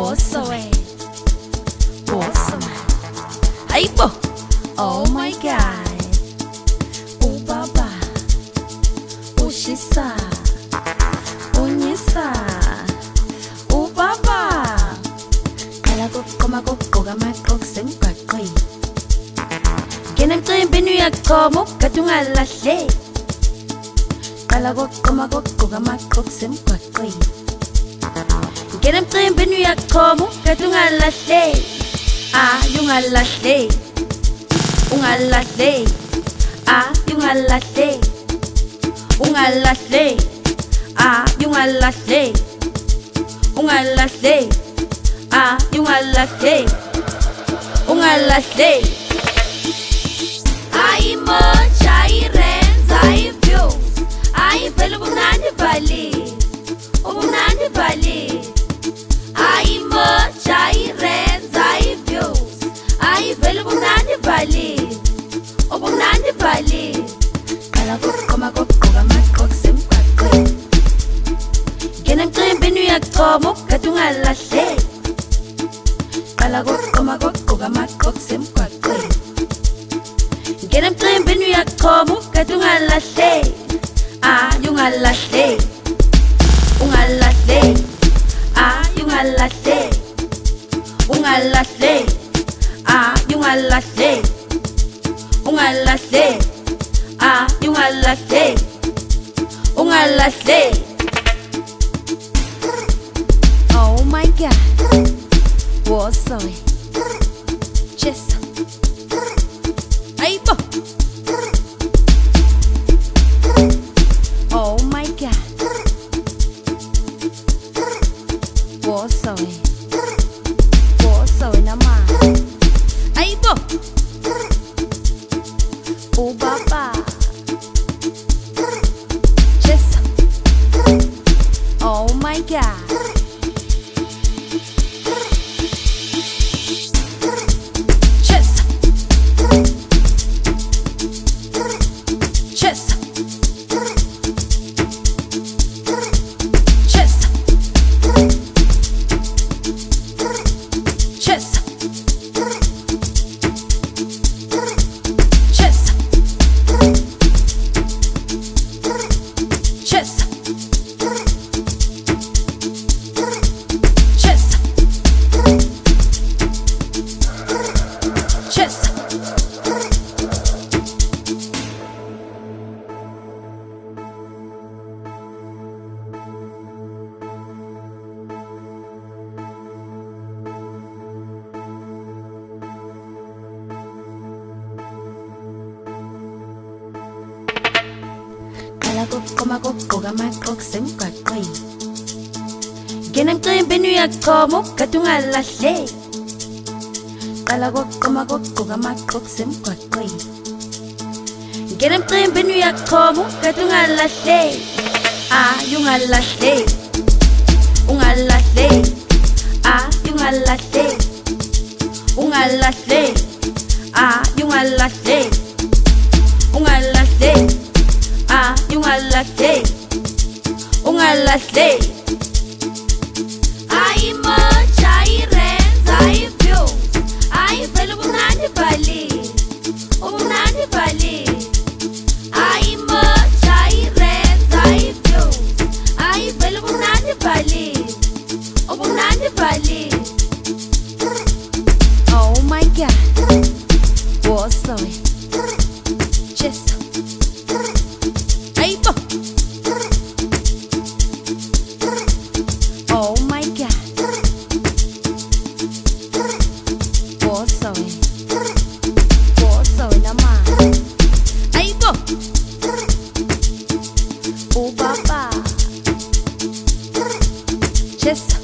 Wosoe, Wosoe. Aibo, oh my God. Ubaba, Ushisa, Unyisa, Ubaba. Kalago koma go gama kok sengkakoi. Kenem binu ya komo katunga lashe. Kalago koma go gama kok sengkakoi. Kenem binu ya komo katunga lashe. Ah, yung alashe. Ungalashe, ah, yung alashe. Ungalashe, ah, yung alashe. Ungalashe, ah, yung alashe. Ungalashe. Ay mo, chai rens, ay views. Ay pelo bunani bali, bunani bali. Ay mo, chai rens, ay views. Ay pelo bunani bali. Obunandi bali kala koma gama kokse mkwakwe Gena binu ya komo katunga lashe Kala koma gama kokse mkwakwe Gena binu ya komo katunga lashe Ah, yung alashe Ungalashe Ah, yung alashe Ungalashe Ah, yung alashe Ungalashe, ah, yung alashe. Ungalashe. Oh my God. Wosoe. Chesa. Aibo. Oh my God. Wosoe. Wosoe naman. Aibo. Oh Baba, just oh my God, just just just just. Kalago koma gama kokse mkwakwe Genem binu ya komo katunga lashe Kalago koma gama kokse mkwakwe Genem binu ya komo katunga lashe Ah, yung alashe Ungalashe Ah, yung alashe Ungalashe Ah, yung alashe Ungalashe Ah, yung alashe. Ungalashe. Ay mo, chai rens, ay views. Ay pelo bunani bali, bunani bali. Ay mo, chai rens, ay views. Ay pelo bunani bali, bunani bali. Oh my God, Wosoe, just. Aibo. Oh my God. Wosoe. Wosoe naman. Aibo. Oh Baba. Just